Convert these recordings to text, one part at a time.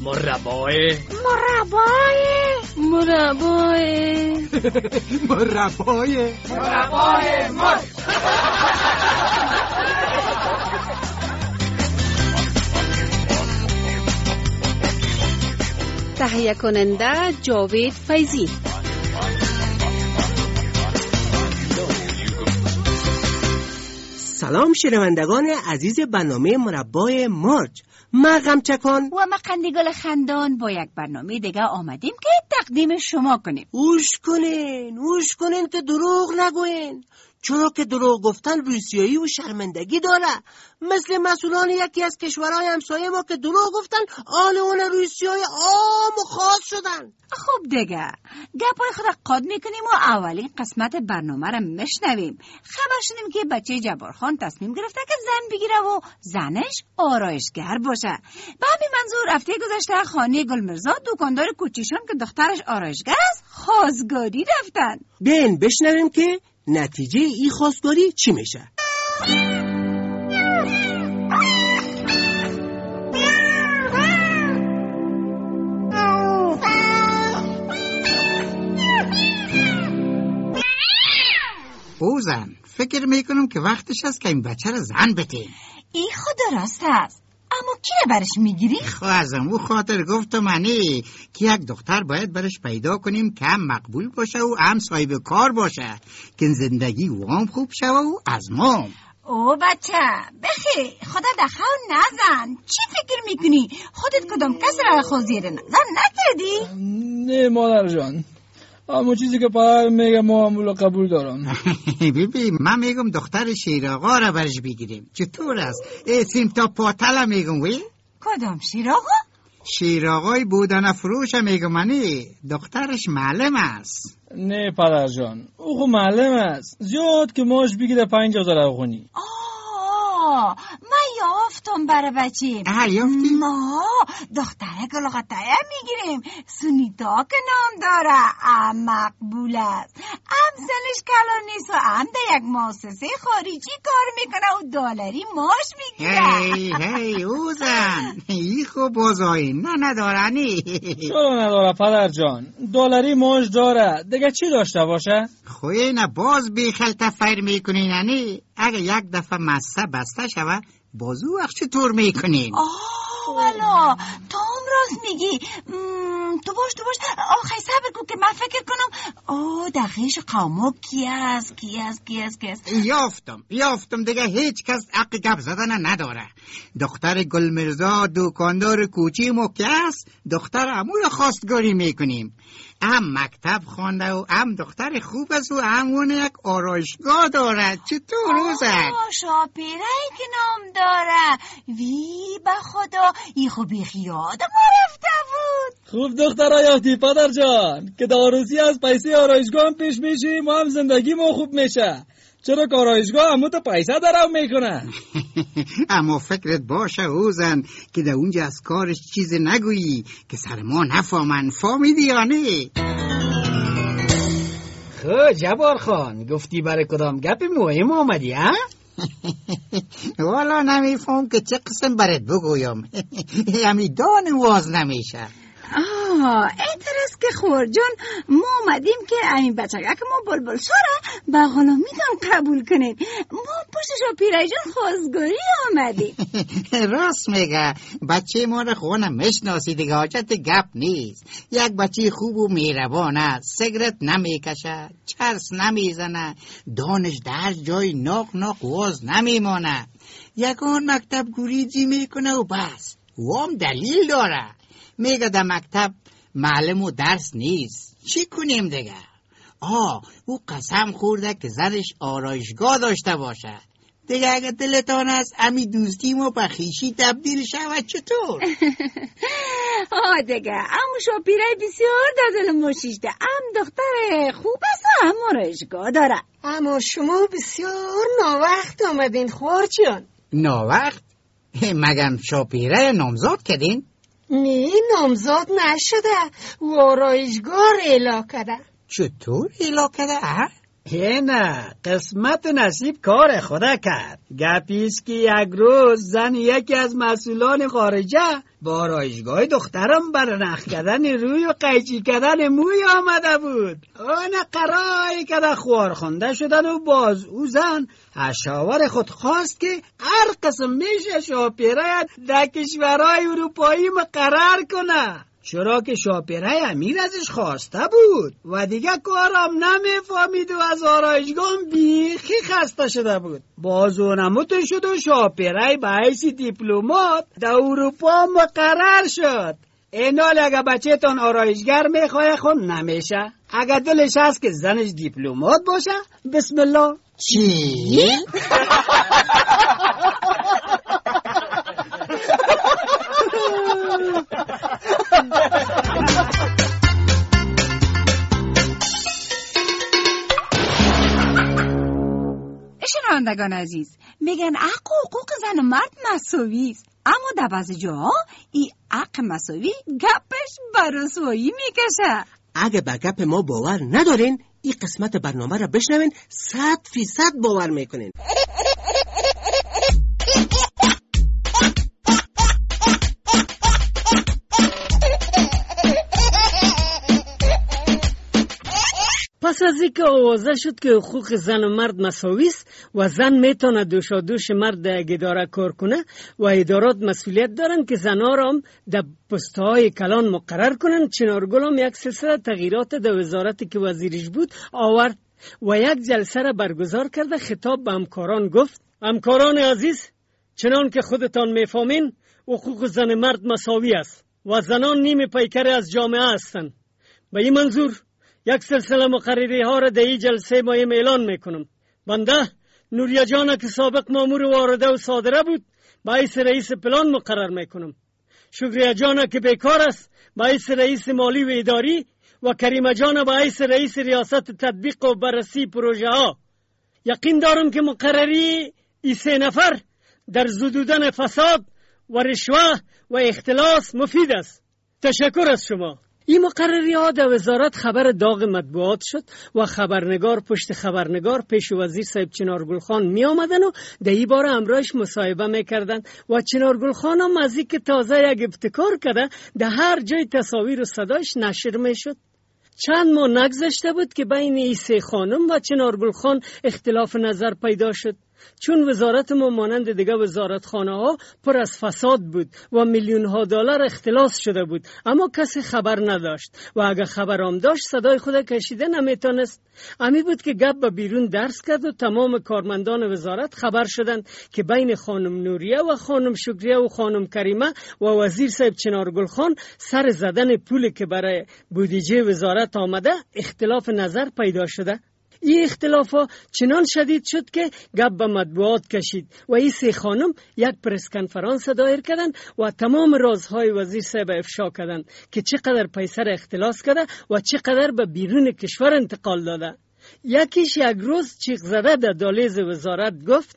مربای مرچ. تهیه کننده جاوید فیضی. سلام شنوندگان عزیز برنامه مربای مرچ. ما غمچکان و ما قندگل خندان با یک برنامه دیگه آمدیم که تقدیم شما کنیم. اوش کنین که دروغ نگوین، چرا که دروغ گفتن روسیایی و شرمندگی داره. مثل مسئولان یکی از کشورهای همسایه ما که دروغ گفتن آل اون روسیای عام و خاص شدن. خب دیگه گپای خود قاد میکنیم و اولین قسمت برنامه را میشنویم. خبر شدیم که بچه جبارخان تصمیم گرفته که زن بگیره و زنش آرایشگر باشه. به همین منظور هفته گذشته خانه گلمرزا دکاندار کوچیشان که دخترش آرایشگر است خواستگاری رفتن. بین بشنویم که نتیجه این خواستگاری چی میشه. اوزن فکر میکنم که وقتش است که این بچه را زن بده. این خود راست است، اما کی را برش میگیری؟ ازم او خاطر گفتم منی که یک دختر باید برش پیدا کنیم که هم مقبول باشه و هم صاحب کار باشه که زندگی و هم خوب شوه و از ما. او بچه بخی خدا دخل نزن. چی فکر میکنی؟ خودت کدام کس را خود زیر نظر نکردی؟ نه مادر جان، اما چیزی که پدر میگه معامله قبول دارم. ببین من میگم دختر شیراغا را برش بگیریم. چطور است؟ سیمتا پاتلا میگم وی؟ کدام شیراغا؟ شیراغای بودن فروش میگم منی. دخترش معلم است. نه پدر جان، او خو معلم است، زیاد که ماش بگیره 50,000 افغانی. من یافتم برای بچه. یافتی؟ ما دختره گلغتایه میگیریم. سونیتا که نام داره، ام مقبول است، ام سنش کلان نیست و ام در یک مؤسسه خارجی کار میکنه و دلاری ماش میگیره. هی اوزن ای خوب بازایی ندارنی. چرا نداره پدر جان؟ دلاری ماش داره، دیگه چی داشته باشه؟ خوی نه باز بی خلطه فیر میکنی ننی. اگه یک دفعه مسته بسته شوه بازو وقت چطور میکنین؟ والا تو هم راست میگی. تو باش آخی صبر کن که من فکر کنم. دقیقش قومو کی است؟ یافتم دیگه هیچ کس حق گپ زدن نداره. دختر گلمرزا دکاندار کوچی مو کی است؟ دختر عموی خواستگاری میکنیم. هم مکتب خوانده و هم دختر خوب است و همون یک آرایشگاه داره. چطور روزه؟ شاپیرهی که نام داره. وی به خدا ای خوبی خیاد ما رفته بود. خوب دختر یافتی پدر جان که داروسی از پیسه آرایشگاه هم پیش میشیم و هم زندگی ما خوب میشه. چرا که آرایشگاه همو تا پیسه درام میکنه. اما فکرت باشه اوزن که در اونجا از کارش چیز نگویی که سر ما نفهمن. فهمیدی یا نه؟ خب جبار خان گفتی برای کدام گپ مهم آمدی ها؟ والا نمیفهم که چه قسم برات بگویم. همی دان واز نمیشه. اعتراض که خور جان ما آمدیم که این بچگه که ما بلبل ساره به غلامیتان قبول کنیم. ما پشتشو پیره جان خواستگاری آمدیم. راست میگه بچه ما رو خونه میشناسی دیگه، حاجت گپ نیست. یک بچه خوب و میروان است، سیگرت نمیکشه، چرس نمیزنه، دانش در جای ناق واز نمیمانه، یکان مکتب گریزی میکنه و بس. و هم دلیل داره. میگه در مکتب معلم و درس نیست، چی کنیم دیگه؟ او قسم خورده که زنش آرایشگاه داشته باشه. دیگه اگه دلتان است امی دوستی ما به خویشی تبدیل شود چطور؟ دیگه امو شاپیره بسیار در دل ما شیشته. دختر خوب است و هم آرایشگاه داره. اما شما بسیار ناوقت آمدین خورچیان. ناوقت؟ مگم شاپیره نامزاد کردین؟ نه نامزاد نشده و آرایشگاه اعلا کرده. چطور اعلا کرده؟ نه، قسمت نصیب کار خدا کرد. گپیست که یک روز زن یکی از مسئولان خارجه با آرایشگاه دخترم بر نخ کردن روی و قیچی کردن موی آمده بود. آن قرایی که در خوارخونده شدن و باز او زن هشاور خود خواست که هر قسم میشه شاپیره در کشورهای اروپایی مقرر کنه، چرا که شاپیره امیر ازش خواسته بود و دیگه کارم نمیفهمید و از آرایشگاه بیخی خسته شده بود. باز اونموت شد و شاپیره به حیث دیپلمات در اروپا مقرر شد. این حال اگه بچه تان آرایشگر میخواه خود نمیشه. اگه دلش هست که زنش دیپلمات باشه بسم الله. چی؟ شنوندگان عزیز، میگن حق و حقوق زن و مرد مساوی است، اما در بعضی جاها این حق مساوی گپش به رسوایی میکشه. اگه به گپ ما باور ندارین این قسمت برنامه را بشنوین، 100% باور میکنین. پس از اینکه آوازه شد که حقوق زن و مرد مساوی است و زن میتونه دوشادوش مرد در اداره کار کنه و ادارات مسئولیت دارن که زنها را هم در پست‌های کلان مقرر کنن، چنارگل هم یک سلسله تغییرات در وزارتی که وزیرش بود آورد و یک جلسه را برگزار کرده. خطاب به همکاران گفت: همکاران عزیز، چنان که خودتان میفهمین حقوق زن مرد مساوی است و زنان نیم پیکر از جامعه هستند. به این منظور یک سلسله مقرری ها را در این جلسه مایم اعلان میکنم. بنده نوریه جان که سابق مامور وارده و صادره بود به حیث رئیس پلان مقرر میکنم. شکریه جان که بیکار است به حیث رئیس مالی و اداری و کریمه جان به حیث رئیس ریاست تطبیق و بررسی پروژه ها. یقین دارم که مقرری این 3 نفر در زدودن فساد و رشوه و اختلاس مفید است. تشکر از شما. این مقرری ها در وزارت خبر داغ مطبوعات شد و خبرنگار پشت خبرنگار پیش وزیر صاحب چنارگل خان می آمدن و در این بار همراهش مصاحبه می کردن و چنارگل خان هم از این که تازه یک ابتکار کرده در هر جای تصاویر و صدایش نشر می شد. چند ماه نگذشته بود که بین این 3 خانم و چنارگل خان اختلاف نظر پیدا شد، چون وزارت ما مانند دیگه وزارتخانه ها پر از فساد بود و میلیون ها دلار اختلاس شده بود، اما کسی خبر نداشت و اگه خبر هم داشت صدای خود کشیده نمیتونست. امی بود که گپ به بیرون درس کرد و تمام کارمندان وزارت خبر شدند که بین خانم نوریه و خانم شکریه و خانم کریمه و وزیر صاحب چنارگل خان سر زدن پولی که برای بودجه وزارت آمده اختلاف نظر پیدا شده. این اختلاف ها چنان شدید شد که گپ به مطبوعات کشید و این 3 خانم یک پرس کنفرانس دایر کردند و تمام رازهای وزیر صاحب افشا کردند که چقدر پیسه را اختلاس کرده و چقدر به بیرون کشور انتقال داده. یکیش یک روز چیغ زده در دهلیز وزارت گفت: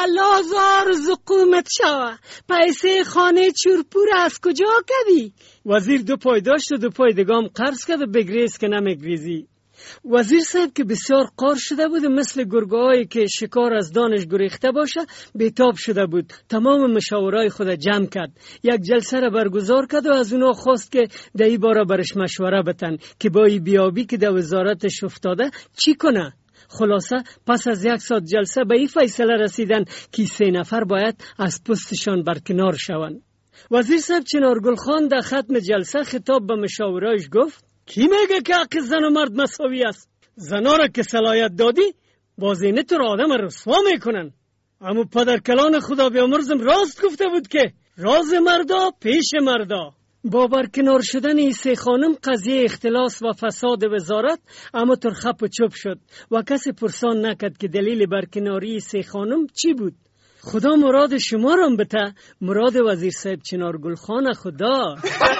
الازار زقومت شوه، پیسه خانه چورپور از کجا کدی؟ وزیر 2 پای داشت و 2 پای دگام قرض کرد و بگریز که نمیگریزی. وزیر صاحب که بسیار قار شده بود، مثل گرگه‌هایی که شکار از دانش گریخته باشه بیتاب شده بود. تمام مشاورای خود جمع کرد، یک جلسه را برگزار کرد و از اونا خواست که در این باره برش مشوره بتن که با این بیابی که در وزارتش افتاده چی کنه. خلاصه پس از 1 ساعت جلسه به این فیصله رسیدن که 3 نفر باید از پستشان برکنار شوند. وزیر صاحب چنارگل خان در ختم جلسه خطاب به مشاورایش گفت: کی میگه که حق زن و مرد مساوی است؟ زنا را که صلاحیت دادی بازینه تو را آدم رسوا میکنن. اما پدرکلان خدا بیامرزم راست گفته بود که راز مردا پیش مردا. با برکنار شدن این 3 خانم قضیه اختلاس و فساد وزارت اما تر خپ و چوب شد و کسی پرسان نکرد که دلیل برکناری 3 خانم چی بود. خدا مراد شما را بته، مراد وزیر صاحب چنارگل خان خدا.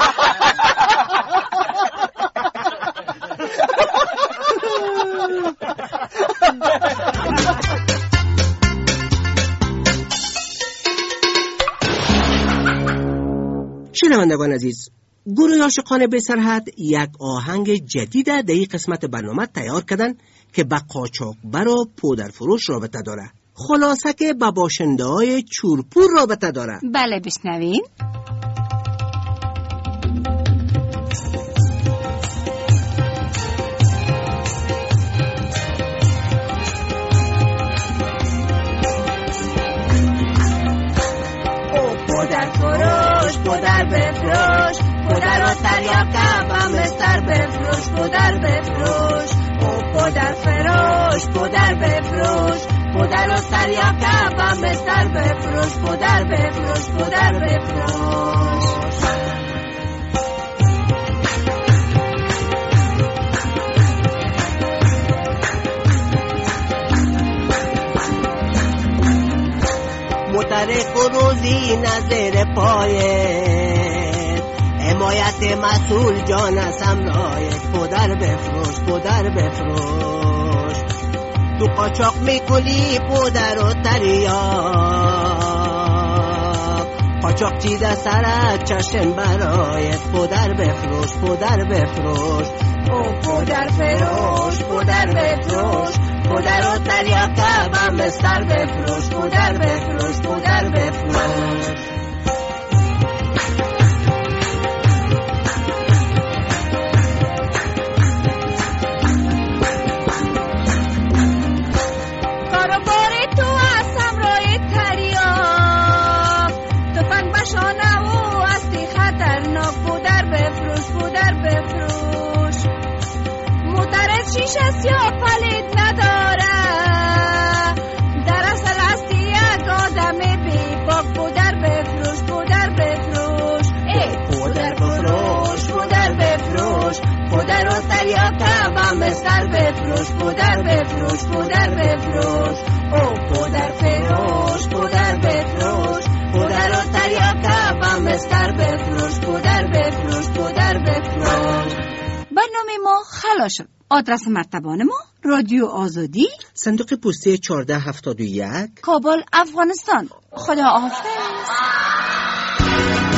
شنوندگان عزیز، گروه عاشقان بی سرحد یک آهنگ جدید در این قسمت برنامه تیار کردن که با قاچاقبر و پودرفروش رابطه داره. خلاصه که با باشنده های چورپور رابطه داره. بله بشنوین. پودر بفروش، پودر و تریاکه و مستر بفروش، پودر بفروش. او پودر فروش، پودر بفروش، پودر و تریاکه و مستر بفروش، پودر بفروش، پودر بفروش. مترک و روزی نظر پایت، حمایت مسئول جان از همراهت. پودر بفروش، پودر بفروش. تو قاچاق میکنی پودر و تریاک، قاچاق چیده سرت چشم برایت. پودر بفروش، پودر بفروش. او پودر فروش، پودر بفروش، پودر و تریاکه و مستر بفروش، پودر بفروش، پودر بفروش. کاروبار تو از همراه تریاک، تفنگ بشانه و استی خطرناک. پودر بفروش، پودر بفروش. موترت شیشه سیاه پلید نداره، در اصل هستی یک آدم بی باک. پودر بفروش، پودر بفروش. ای پودر بفروش، پودر بفروش، پودر و تریاکه و مستر بفروش، پودر بفروش، پودر بفروش. او پودر فروش، پودر بفروش، پودر و تریاکه و مستر بفروش، پودر بفروش، پودر بفروش. برنامه ما خلاص شد. آدرس مرتبان ما: رادیو آزادی، صندوق پستی 1471، کابل، افغانستان. خدا حافظ.